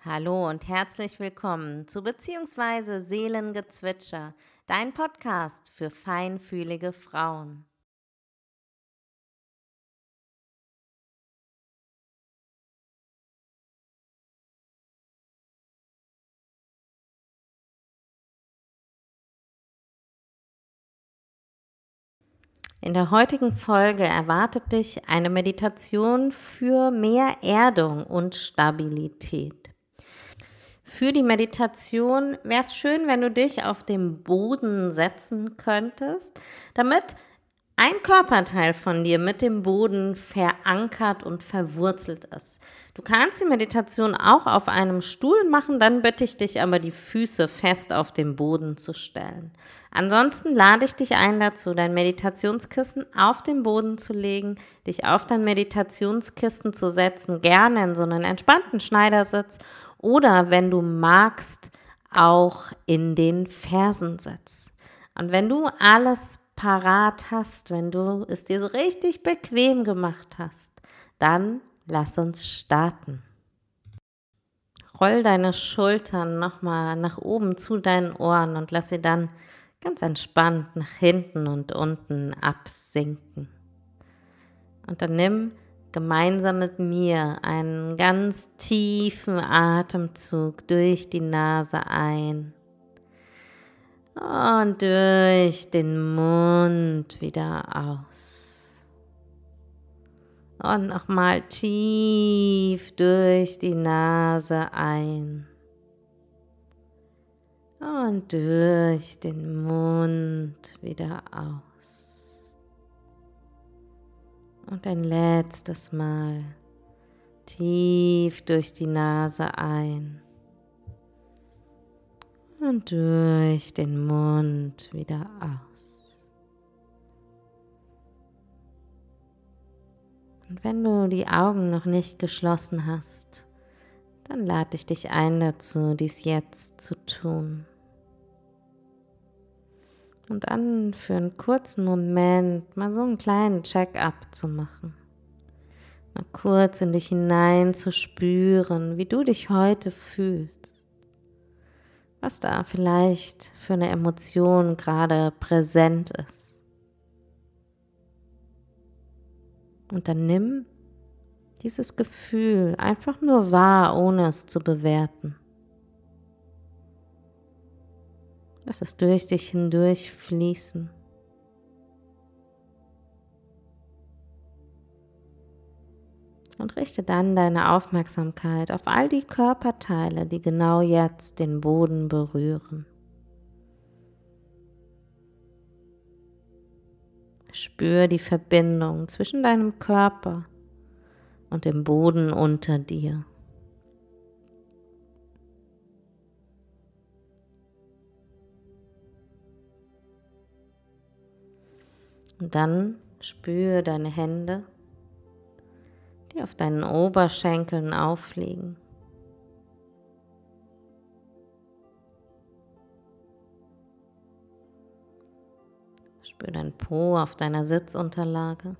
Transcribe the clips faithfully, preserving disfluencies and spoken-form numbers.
Hallo und herzlich willkommen zu beziehungsweise Seelengezwitscher, dein Podcast für feinfühlige Frauen. In der heutigen Folge erwartet dich eine Meditation für mehr Erdung und Stabilität. Für die Meditation wäre es schön, wenn du dich auf dem Boden setzen könntest, damit ein Körperteil von dir mit dem Boden verankert und verwurzelt ist. Du kannst die Meditation auch auf einem Stuhl machen, dann bitte ich dich aber, die Füße fest auf den Boden zu stellen. Ansonsten lade ich dich ein dazu, dein Meditationskissen auf den Boden zu legen, dich auf dein Meditationskissen zu setzen, gerne in so einen entspannten Schneidersitz oder, wenn du magst, auch in den Fersensitz. Und wenn du alles parat hast, wenn du es dir so richtig bequem gemacht hast, dann lass uns starten. Roll deine Schultern nochmal nach oben zu deinen Ohren und lass sie dann ganz entspannt nach hinten und unten absinken. Und dann nimm gemeinsam mit mir einen ganz tiefen Atemzug durch die Nase ein und durch den Mund wieder aus. Und nochmal tief durch die Nase ein und durch den Mund wieder aus. Und ein letztes Mal tief durch die Nase ein und durch den Mund wieder aus. Und wenn du die Augen noch nicht geschlossen hast, dann lade ich dich ein dazu, dies jetzt zu tun. Und dann für einen kurzen Moment mal so einen kleinen Check-up zu machen. Mal kurz in dich hinein zu spüren, wie du dich heute fühlst. Was da vielleicht für eine Emotion gerade präsent ist. Und dann nimm dieses Gefühl einfach nur wahr, ohne es zu bewerten. Lass es durch dich hindurch fließen. Und richte dann deine Aufmerksamkeit auf all die Körperteile, die genau jetzt den Boden berühren. Spür die Verbindung zwischen deinem Körper und dem Boden unter dir. Und dann spür deine Hände, die auf deinen Oberschenkeln aufliegen. Spür deinen Po auf deiner Sitzunterlage.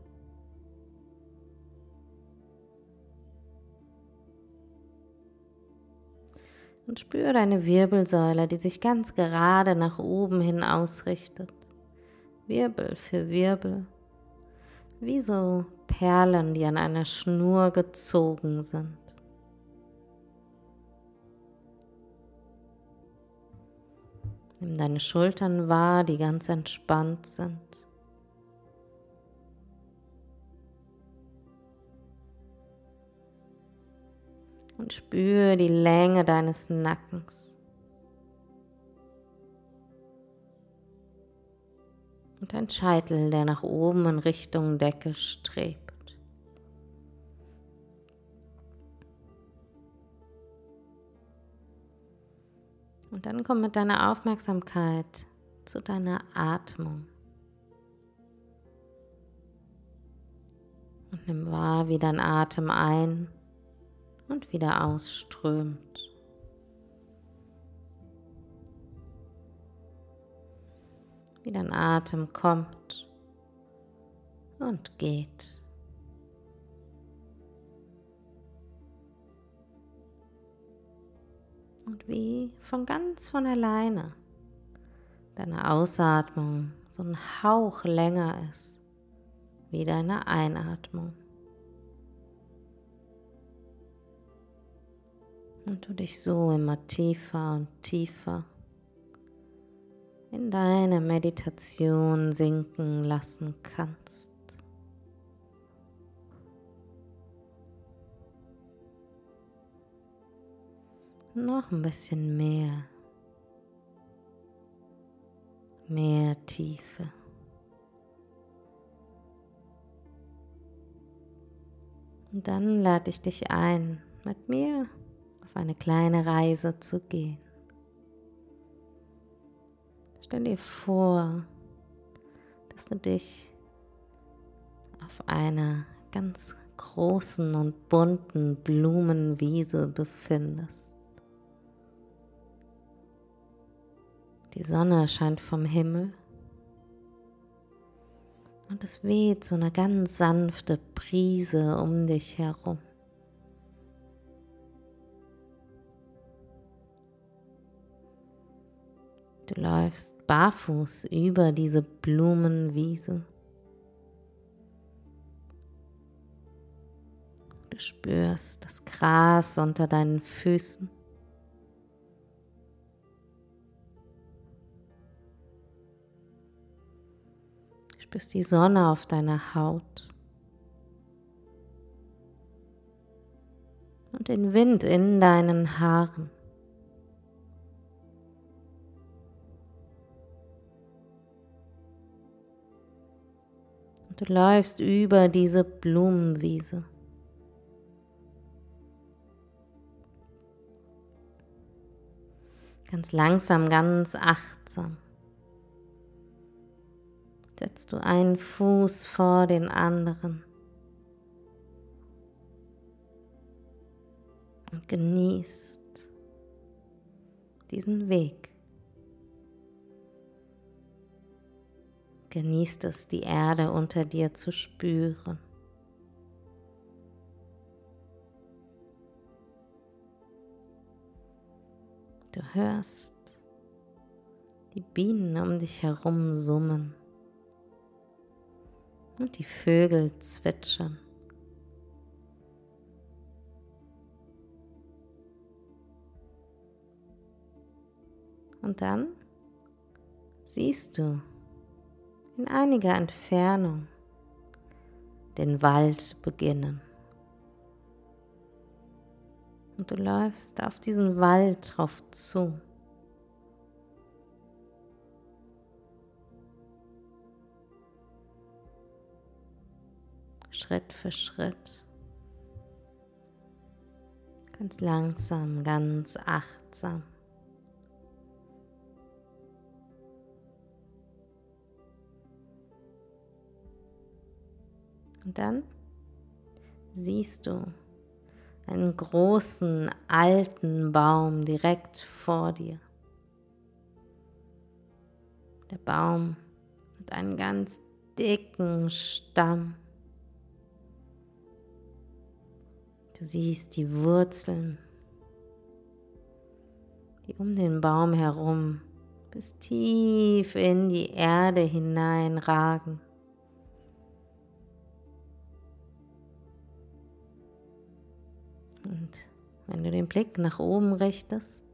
Und spür deine Wirbelsäule, die sich ganz gerade nach oben hin ausrichtet. Wirbel für Wirbel. Wie so Perlen, die an einer Schnur gezogen sind. Nimm deine Schultern wahr, die ganz entspannt sind. Und spüre die Länge deines Nackens. Und dein Scheitel, der nach oben in Richtung Decke strebt. Und dann komm mit deiner Aufmerksamkeit zu deiner Atmung. Und nimm wahr, wie dein Atem ein- und wieder ausströmt. Wie dein Atem kommt und geht. Und wie von ganz von alleine deine Ausatmung so ein Hauch länger ist wie deine Einatmung. Und du dich so immer tiefer und tiefer in deine Meditation sinken lassen kannst. Noch ein bisschen mehr, mehr Tiefe. Und dann lade ich dich ein, mit mir auf eine kleine Reise zu gehen. Stell dir vor, dass du dich auf einer ganz großen und bunten Blumenwiese befindest. Die Sonne scheint vom Himmel und es weht so eine ganz sanfte Brise um dich herum. Du läufst barfuß über diese Blumenwiese. Du spürst das Gras unter deinen Füßen. Du spürst die Sonne auf deiner Haut und den Wind in deinen Haaren. Und du läufst über diese Blumenwiese. Ganz langsam, ganz achtsam setzt du einen Fuß vor den anderen und genießt diesen Weg. Genießt es, die Erde unter dir zu spüren. Du hörst die Bienen um dich herum summen und die Vögel zwitschern. Und dann siehst du in einiger Entfernung den Wald beginnen. Und du läufst auf diesen Wald drauf zu. Schritt für Schritt. Ganz langsam, ganz achtsam. Und dann siehst du einen großen, alten Baum direkt vor dir. Der Baum hat einen ganz dicken Stamm. Du siehst die Wurzeln, die um den Baum herum bis tief in die Erde hineinragen. Und wenn du den Blick nach oben richtest,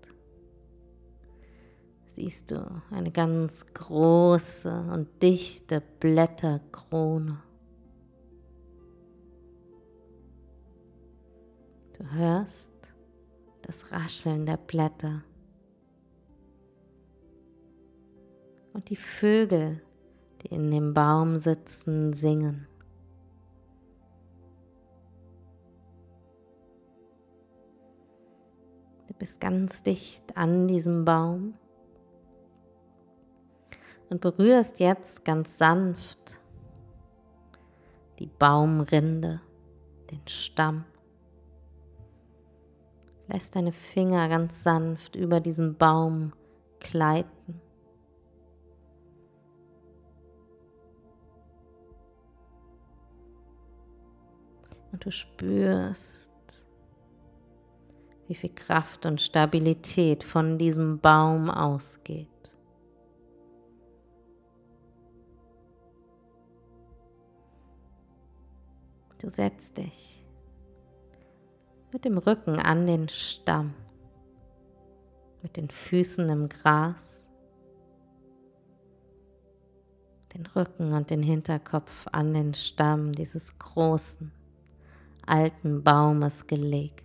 siehst du eine ganz große und dichte Blätterkrone. Du hörst das Rascheln der Blätter und die Vögel, die in dem Baum sitzen, singen. Du bist ganz dicht an diesem Baum und berührst jetzt ganz sanft die Baumrinde, den Stamm. Lässt deine Finger ganz sanft über diesen Baum gleiten. Und du spürst, wie viel Kraft und Stabilität von diesem Baum ausgeht. Du setzt dich mit dem Rücken an den Stamm, mit den Füßen im Gras, den Rücken und den Hinterkopf an den Stamm dieses großen, alten Baumes gelegt.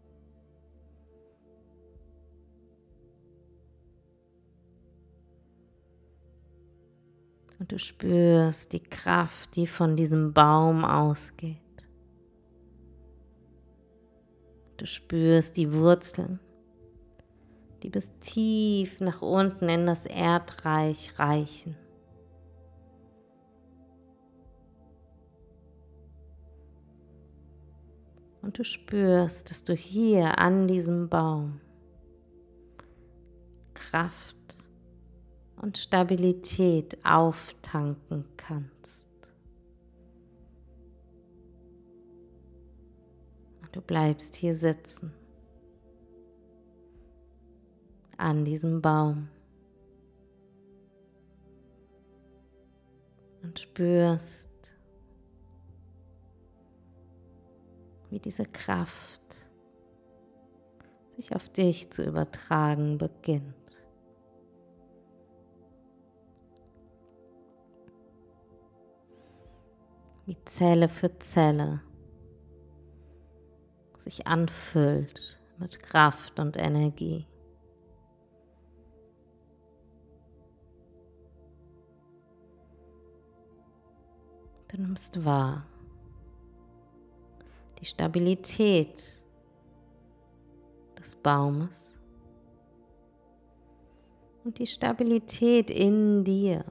Und du spürst die Kraft, die von diesem Baum ausgeht. Du spürst die Wurzeln, die bis tief nach unten in das Erdreich reichen. Und du spürst, dass du hier an diesem Baum Kraft und Stabilität auftanken kannst. Und du bleibst hier sitzen, an diesem Baum, und spürst, wie diese Kraft sich auf dich zu übertragen beginnt. Wie Zelle für Zelle sich anfüllt mit Kraft und Energie. Du nimmst wahr die Stabilität des Baumes und die Stabilität in dir.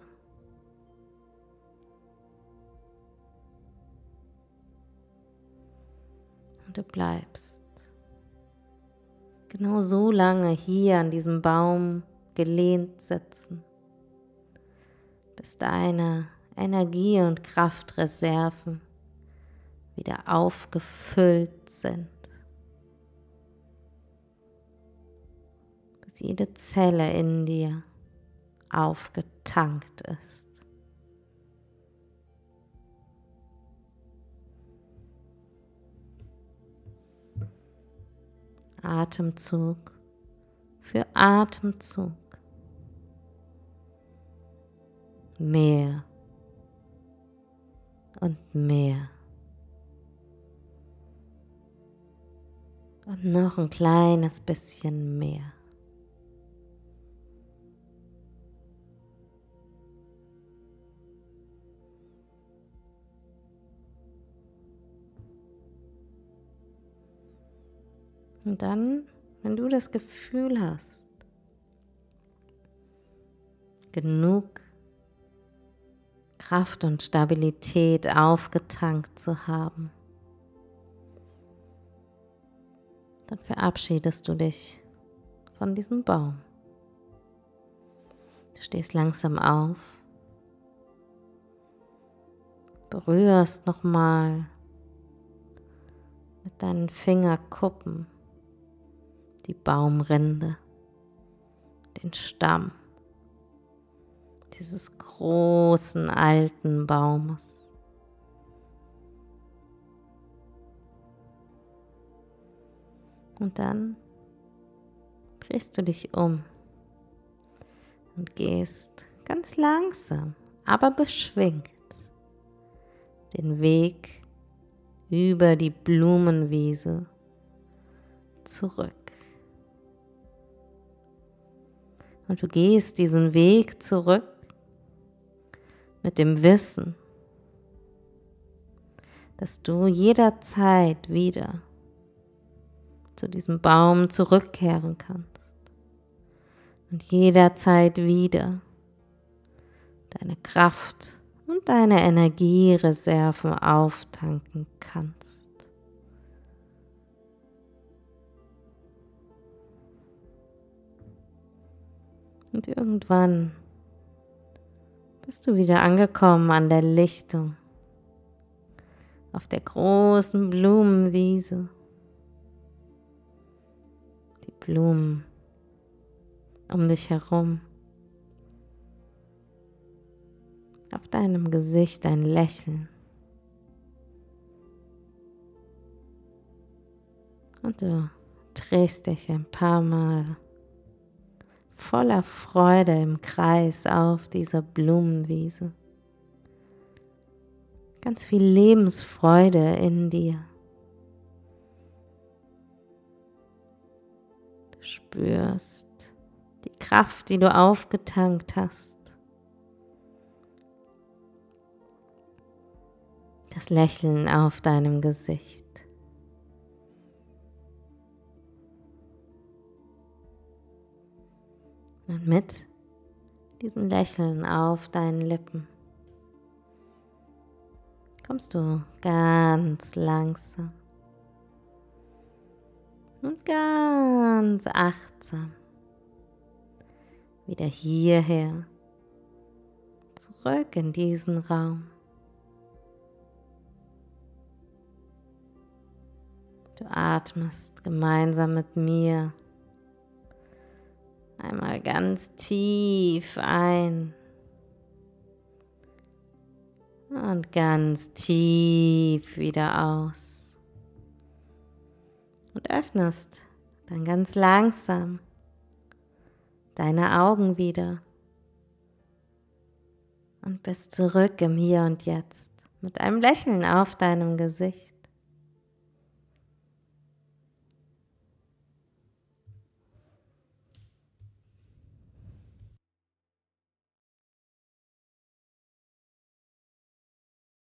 Und du bleibst genau so lange hier an diesem Baum gelehnt sitzen, bis deine Energie- und Kraftreserven wieder aufgefüllt sind, bis jede Zelle in dir aufgetankt ist. Atemzug für Atemzug. Mehr und mehr. Und noch ein kleines bisschen mehr. Und dann, wenn du das Gefühl hast, genug Kraft und Stabilität aufgetankt zu haben, dann verabschiedest du dich von diesem Baum. Du stehst langsam auf, berührst nochmal mit deinen Fingerkuppen die Baumrinde, den Stamm dieses großen alten Baumes. Und dann drehst du dich um und gehst ganz langsam, aber beschwingt den Weg über die Blumenwiese zurück. Und du gehst diesen Weg zurück mit dem Wissen, dass du jederzeit wieder zu diesem Baum zurückkehren kannst und jederzeit wieder deine Kraft und deine Energiereserven auftanken kannst. Und irgendwann bist du wieder angekommen an der Lichtung, auf der großen Blumenwiese. Blumen um dich herum. Auf deinem Gesicht ein Lächeln. Und du drehst dich ein paar Mal voller Freude im Kreis auf dieser Blumenwiese. Ganz viel Lebensfreude in dir. Du spürst die Kraft, die du aufgetankt hast. Das Lächeln auf deinem Gesicht. Und mit diesem Lächeln auf deinen Lippen kommst du ganz langsam und ganz achtsam wieder hierher, zurück in diesen Raum. Du atmest gemeinsam mit mir einmal ganz tief ein und ganz tief wieder aus und öffnest dann ganz langsam deine Augen wieder und bist zurück im Hier und Jetzt mit einem Lächeln auf deinem Gesicht.